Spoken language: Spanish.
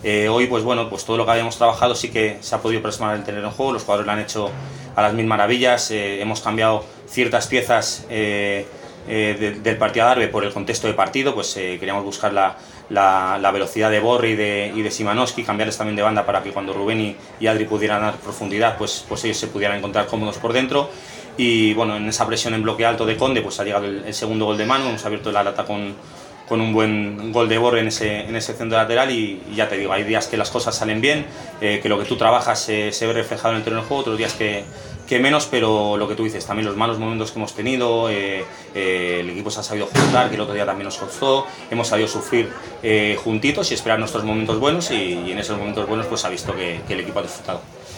Hoy, pues bueno, pues todo lo que habíamos trabajado sí que se ha podido plasmar en el terreno de juego, los jugadores lo han hecho a las mil maravillas, hemos cambiado ciertas piezas del partido a Darbe por el contexto de partido, pues queríamos buscar la velocidad de Borre y de Szymanowski, cambiarles también de banda para que cuando Rubén y Adri pudieran dar profundidad, pues ellos se pudieran encontrar cómodos por dentro. Y bueno, en esa presión en bloque alto de Conde, pues ha llegado el segundo gol de Manu, hemos abierto la lata con un buen gol de Borre en ese centro lateral y ya te digo, hay días que las cosas salen bien, que lo que tú trabajas se ve reflejado en el terreno de juego, otros días que menos, pero lo que tú dices, también los malos momentos que hemos tenido, el equipo se ha sabido juntar, que el otro día también nos costó, hemos sabido sufrir juntitos y esperar nuestros momentos buenos y en esos momentos buenos pues se ha visto que el equipo ha disfrutado.